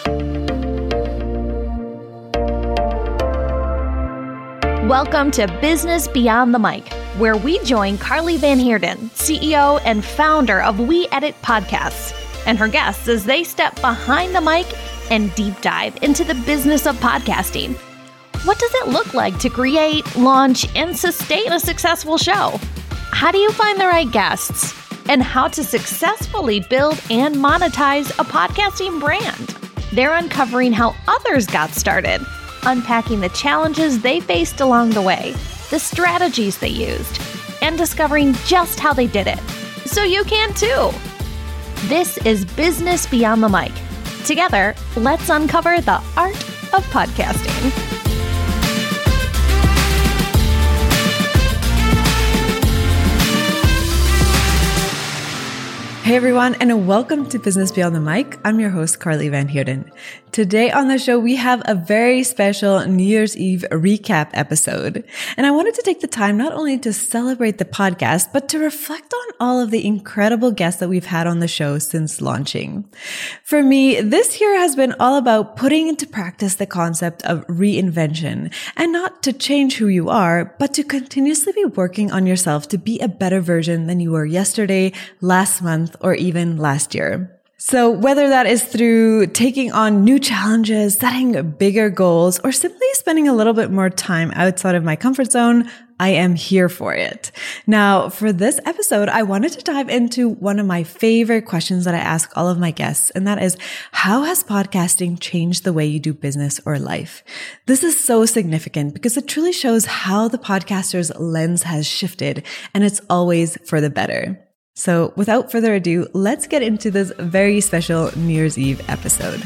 Welcome to Business Beyond the Mic, where we join Carly Van Heerden, CEO and founder of We Edit Podcasts, and her guests as they step behind the mic and deep dive into the business of podcasting. What does it look like to create, launch, and sustain a successful show? How do you find the right guests? And how to successfully build and monetize a podcasting brand? They're uncovering how others got started, unpacking the challenges they faced along the way, the strategies they used, and discovering just how they did it. So you can too. This is Business Beyond the Mic. Together, let's uncover the art of podcasting. Hey everyone, and welcome to Business Beyond the Mic. I'm your host, Carly Van Heerden. Today on the show, we have a very special New Year's Eve recap episode. And I wanted to take the time not only to celebrate the podcast, but to reflect on all of the incredible guests that we've had on the show since launching. For me, this year has been all about putting into practice the concept of reinvention, and not to change who you are, but to continuously be working on yourself to be a better version than you were yesterday, last month, or even last year. So whether that is through taking on new challenges, setting bigger goals, or simply spending a little bit more time outside of my comfort zone, I am here for it. Now, for this episode, I wanted to dive into one of my favorite questions that I ask all of my guests, and that is, how has podcasting changed the way you do business or life? This is so significant because it truly shows how the podcaster's lens has shifted, and it's always for the better. So without further ado, let's get into this very special New Year's Eve episode.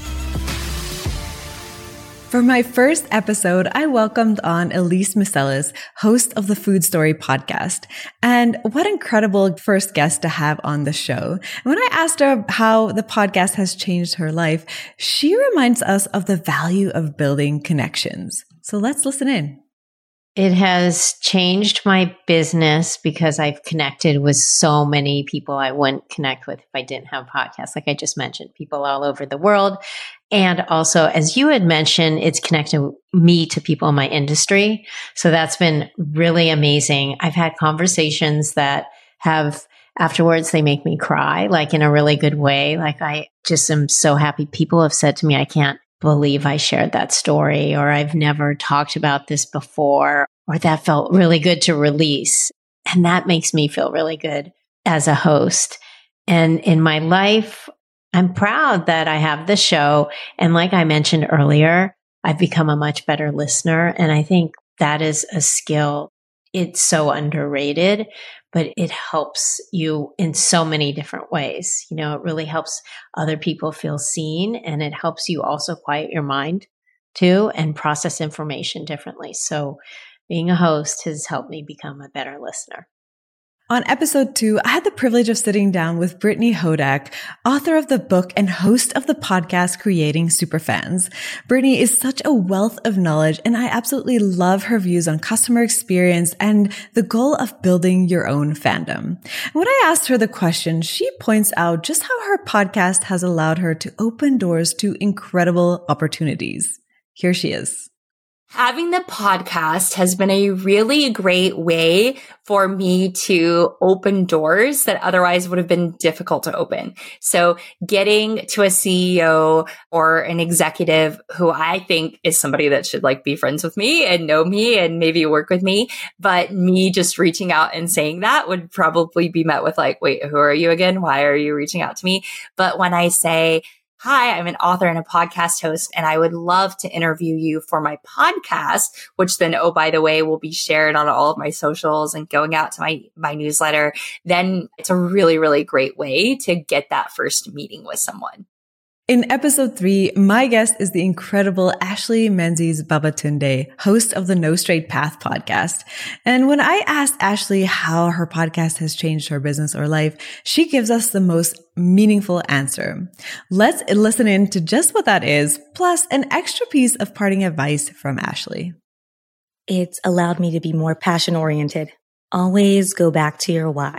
For my first episode, I welcomed on Elise Miselis, host of the Food Story podcast. And what incredible first guest to have on the show. And when I asked her how the podcast has changed her life, she reminds us of the value of building connections. So let's listen in. It has changed my business because I've connected with so many people I wouldn't connect with if I didn't have podcasts. Like I just mentioned, people all over the world. And also, as you had mentioned, it's connected me to people in my industry. So that's been really amazing. I've had conversations that have afterwards, they make me cry, like in a really good way. Like I just am so happy. People have said to me, I can't believe I shared that story, or I've never talked about this before, or that felt really good to release. And that makes me feel really good as a host. And in my life, I'm proud that I have the show. And like I mentioned earlier, I've become a much better listener. And I think that is a skill. It's so underrated, but it helps you in so many different ways. You know, it really helps other people feel seen, and it helps you also quiet your mind too and process information differently. So being a host has helped me become a better listener. On episode 2, I had the privilege of sitting down with Brittany Hodak, author of the book and host of the podcast Creating Superfans. Brittany is such a wealth of knowledge, and I absolutely love her views on customer experience and the goal of building your own fandom. When I asked her the question, she points out just how her podcast has allowed her to open doors to incredible opportunities. Here she is. Having the podcast has been a really great way for me to open doors that otherwise would have been difficult to open. So getting to a CEO or an executive who I think is somebody that should like be friends with me and know me and maybe work with me, but me just reaching out and saying that would probably be met with like, wait, who are you again? Why are you reaching out to me? But when I say, hi, I'm an author and a podcast host, and I would love to interview you for my podcast, which then, oh, by the way, will be shared on all of my socials and going out to my newsletter. Then it's a really, really great way to get that first meeting with someone. In episode 3, my guest is the incredible Ashley Menzies Babatunde, host of the No Straight Path podcast. And when I asked Ashley how her podcast has changed her business or life, she gives us the most meaningful answer. Let's listen in to just what that is, plus an extra piece of parting advice from Ashley. It's allowed me to be more passion-oriented. Always go back to your why.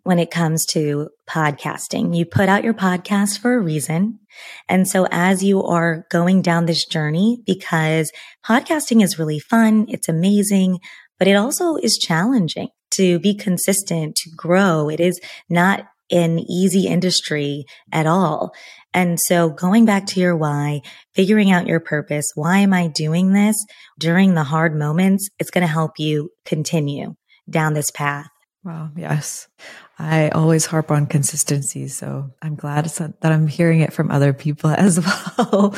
when it comes to podcasting. You put out your podcast for a reason. And so as you are going down this journey, because podcasting is really fun, it's amazing, but it also is challenging to be consistent, to grow. It is not an easy industry at all. And so going back to your why, figuring out your purpose, why am I doing this during the hard moments? It's going to help you continue down this path. Wow. Yes. I always harp on consistency. So I'm glad that I'm hearing it from other people as well.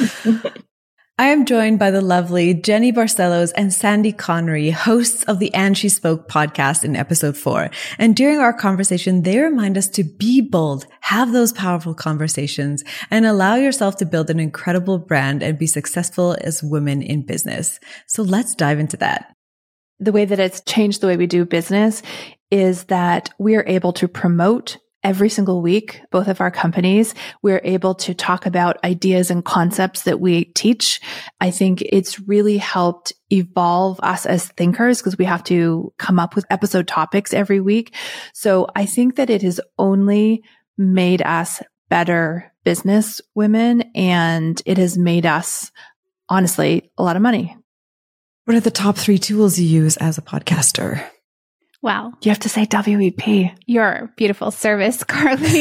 I am joined by the lovely Jenny Barcelos and Sandy Connery, hosts of the And She Spoke podcast in episode 4. And during our conversation, they remind us to be bold, have those powerful conversations, and allow yourself to build an incredible brand and be successful as women in business. So let's dive into that. The way that it's changed the way we do business is that we are able to promote every single week, both of our companies. We're able to talk about ideas and concepts that we teach. I think it's really helped evolve us as thinkers because we have to come up with episode topics every week. So I think that it has only made us better business women, and it has made us, honestly, a lot of money. What are the top 3 tools you use as a podcaster? Wow. You have to say WEP. Your beautiful service, Carly.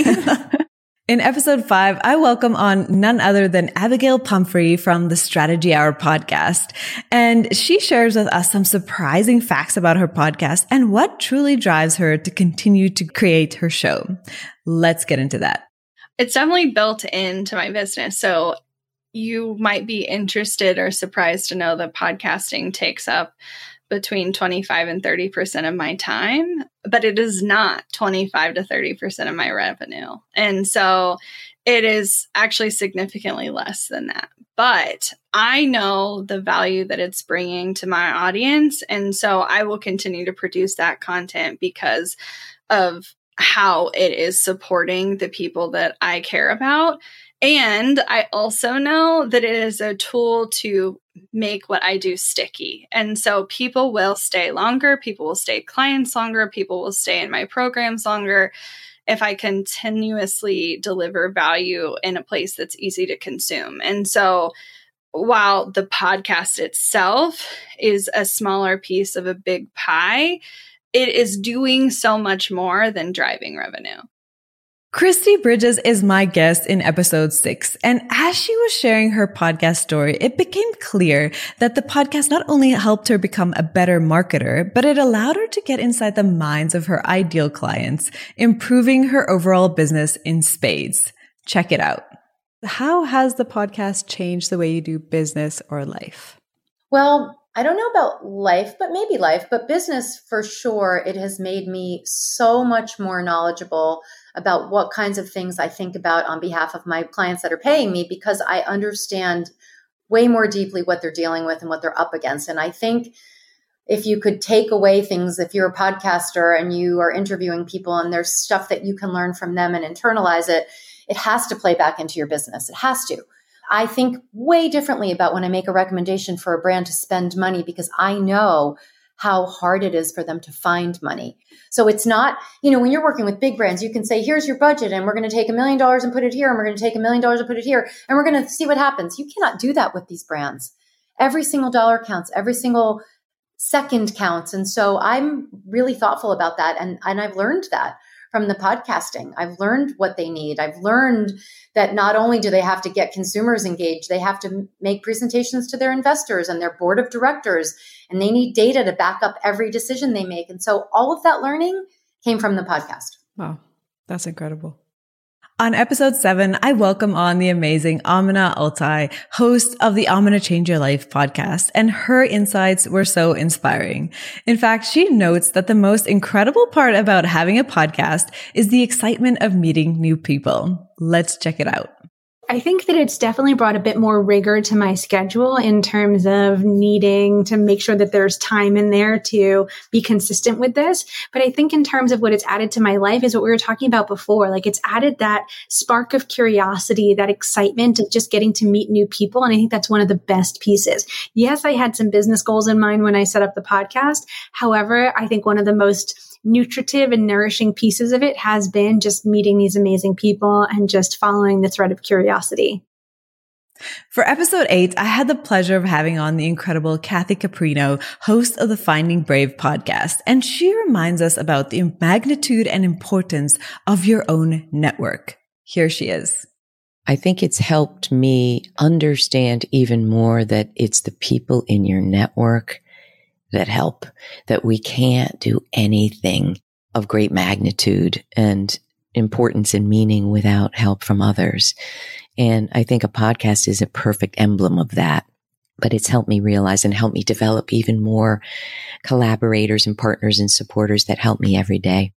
In episode 5, I welcome on none other than Abigail Pumphrey from the Strategy Hour podcast. And she shares with us some surprising facts about her podcast and what truly drives her to continue to create her show. Let's get into that. It's definitely built into my business. So you might be interested or surprised to know that podcasting takes up between 25 and 30% of my time, but it is not 25 to 30% of my revenue. And so it is actually significantly less than that. But I know the value that it's bringing to my audience. And so I will continue to produce that content because of how it is supporting the people that I care about. And I also know that it is a tool to make what I do sticky. And so people will stay longer, people will stay clients longer, people will stay in my programs longer if I continuously deliver value in a place that's easy to consume. And so while the podcast itself is a smaller piece of a big pie, it is doing so much more than driving revenue. Christy Bridges is my guest in episode 6. And as she was sharing her podcast story, it became clear that the podcast not only helped her become a better marketer, but it allowed her to get inside the minds of her ideal clients, improving her overall business in spades. Check it out. How has the podcast changed the way you do business or life? Well, I don't know about life, but maybe life, but business for sure. It has made me so much more knowledgeable about what kinds of things I think about on behalf of my clients that are paying me, because I understand way more deeply what they're dealing with and what they're up against. And I think if you could take away things, if you're a podcaster and you are interviewing people and there's stuff that you can learn from them and internalize it, it has to play back into your business. It has to. I think way differently about when I make a recommendation for a brand to spend money, because I know how hard it is for them to find money. So it's not, when you're working with big brands, you can say, here's your budget and we're going to take $1 million and put it here. And we're going to take $1 million and put it here. And we're going to see what happens. You cannot do that with these brands. Every single dollar counts. Every single second counts. And so I'm really thoughtful about that. And I've learned that from the podcasting. I've learned what they need. I've learned that not only do they have to get consumers engaged, they have to make presentations to their investors and their board of directors, and they need data to back up every decision they make. And so all of that learning came from the podcast. Wow, that's incredible. On episode 7, I welcome on the amazing Amina Altai, host of the I'm Gonna Change Your Life podcast, and her insights were so inspiring. In fact, she notes that the most incredible part about having a podcast is the excitement of meeting new people. Let's check it out. I think that it's definitely brought a bit more rigor to my schedule in terms of needing to make sure that there's time in there to be consistent with this. But I think in terms of what it's added to my life is what we were talking about before. Like, it's added that spark of curiosity, that excitement of just getting to meet new people. And I think that's one of the best pieces. Yes, I had some business goals in mind when I set up the podcast. However, I think one of the most nutritive and nourishing pieces of it has been just meeting these amazing people and just following the thread of curiosity. For episode 8, I had the pleasure of having on the incredible Kathy Caprino, host of the Finding Brave podcast. And she reminds us about the magnitude and importance of your own network. Here she is. I think it's helped me understand even more that it's the people in your network that help, that we can't do anything of great magnitude and importance and meaning without help from others. And I think a podcast is a perfect emblem of that. But it's helped me realize and helped me develop even more collaborators and partners and supporters that help me every day.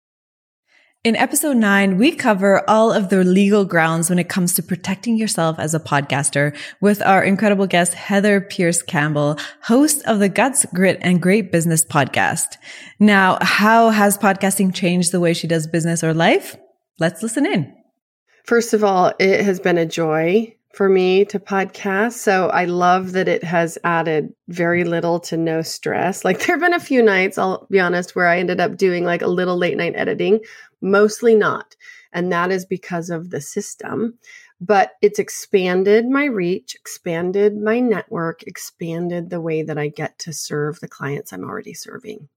In episode 9, we cover all of the legal grounds when it comes to protecting yourself as a podcaster with our incredible guest, Heather Pierce Campbell, host of the Guts, Grit, and Great Business podcast. Now, how has podcasting changed the way she does business or life? Let's listen in. First of all, it has been a joy for me to podcast. So I love that it has added very little to no stress. Like there have been a few nights, I'll be honest, where I ended up doing like a little late night editing, mostly not. And that is because of the system. But it's expanded my reach, expanded my network, expanded the way that I get to serve the clients I'm already serving.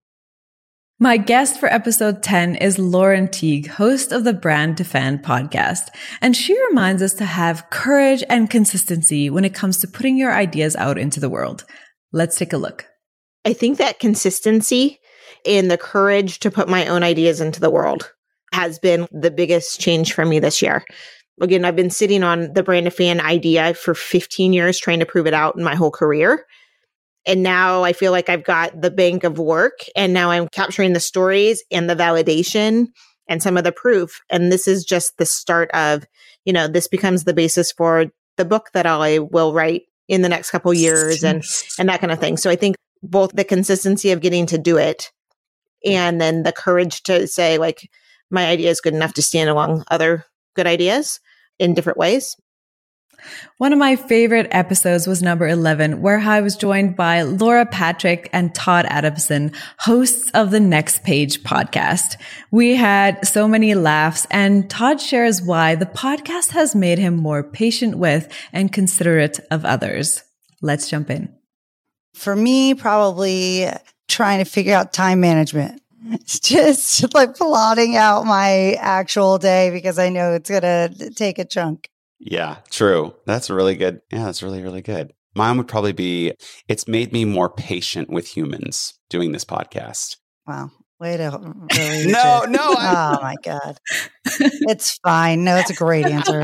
My guest for episode 10 is Lauren Teague, host of the Brand Defend podcast. And she reminds us to have courage and consistency when it comes to putting your ideas out into the world. Let's take a look. I think that consistency and the courage to put my own ideas into the world has been the biggest change for me this year. Again, I've been sitting on the Brand Defend idea for 15 years, trying to prove it out in my whole career. And now I feel like I've got the bank of work, and now I'm capturing the stories and the validation and some of the proof. And this is just the start of, this becomes the basis for the book that I will write in the next couple of years and that kind of thing. So I think both the consistency of getting to do it and then the courage to say, like, my idea is good enough to stand along other good ideas in different ways. One of my favorite episodes was number 11, where I was joined by Laura Patrick and Todd Adamson, hosts of the Next Page podcast. We had so many laughs, and Todd shares why the podcast has made him more patient with and considerate of others. Let's jump in. For me, probably trying to figure out time management. It's just like plotting out my actual day because I know it's going to take a chunk. Yeah, true. That's really good. Yeah, that's really, really good. Mine would probably be, it's made me more patient with humans doing this podcast. Wow. Way to really No. Oh my God. It's fine. No, it's a great answer.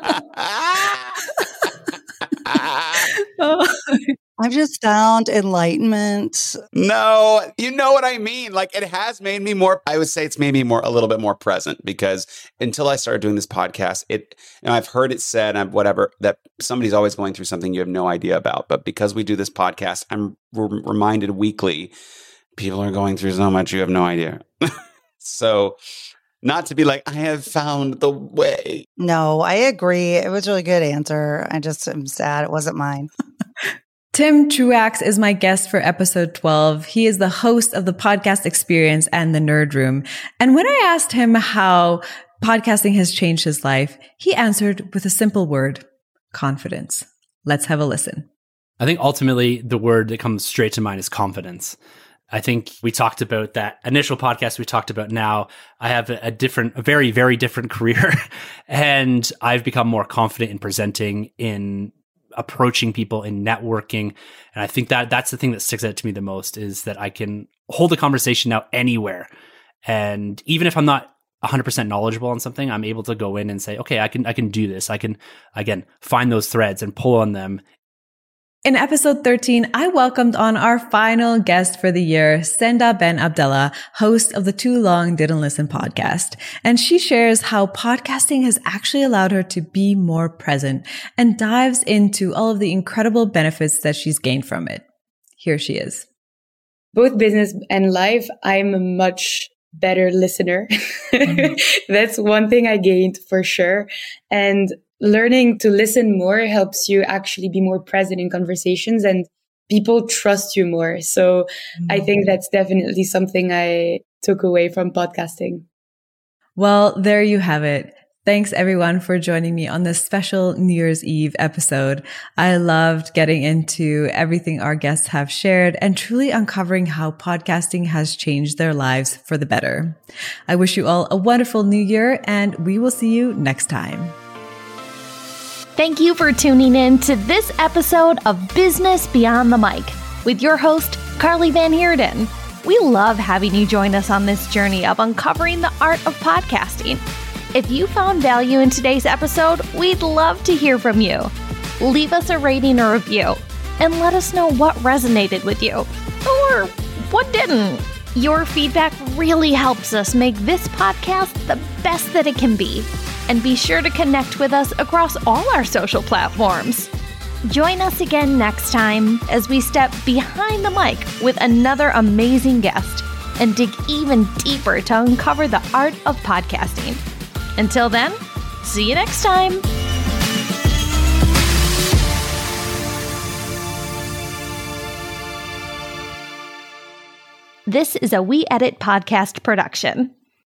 I've just found enlightenment. No, you know what I mean? Like it has made me more, I would say it's made me a little bit more present because until I started doing this podcast, I've heard it said, that somebody's always going through something you have no idea about. But because we do this podcast, I'm reminded weekly, people are going through so much you have no idea. So not to be like, I have found the way. No, I agree. It was a really good answer. I just am sad it wasn't mine. Tim Truax is my guest for episode 12. He is the host of the Podcast Experience and the Nerd Room. And when I asked him how podcasting has changed his life, he answered with a simple word: confidence. Let's have a listen. I think ultimately the word that comes straight to mind is confidence. I think we talked about that initial podcast we talked about now. I have a very, very different career and I've become more confident in presenting, in approaching people, in networking. And I think that's the thing that sticks out to me the most is that I can hold a conversation now anywhere. And even if I'm not 100% knowledgeable on something, I'm able to go in and say, okay, I can do this. I can, again, find those threads and pull on them. In episode 13, I welcomed on our final guest for the year, Senda Ben Abdallah, host of the Too Long Didn't Listen podcast. And she shares how podcasting has actually allowed her to be more present and dives into all of the incredible benefits that she's gained from it. Here she is. Both business and life, I'm a much better listener. That's one thing I gained for sure. And learning to listen more helps you actually be more present in conversations and people trust you more. So I think that's definitely something I took away from podcasting. Well, there you have it. Thanks everyone for joining me on this special New Year's Eve episode. I loved getting into everything our guests have shared and truly uncovering how podcasting has changed their lives for the better. I wish you all a wonderful new year, and we will see you next time. Thank you for tuning in to this episode of Business Beyond the Mic with your host, Carly Van Heerden. We love having you join us on this journey of uncovering the art of podcasting. If you found value in today's episode, we'd love to hear from you. Leave us a rating or review and let us know what resonated with you or what didn't. Your feedback really helps us make this podcast the best that it can be. And be sure to connect with us across all our social platforms. Join us again next time as we step behind the mic with another amazing guest and dig even deeper to uncover the art of podcasting. Until then, see you next time. This is a We Edit podcast production.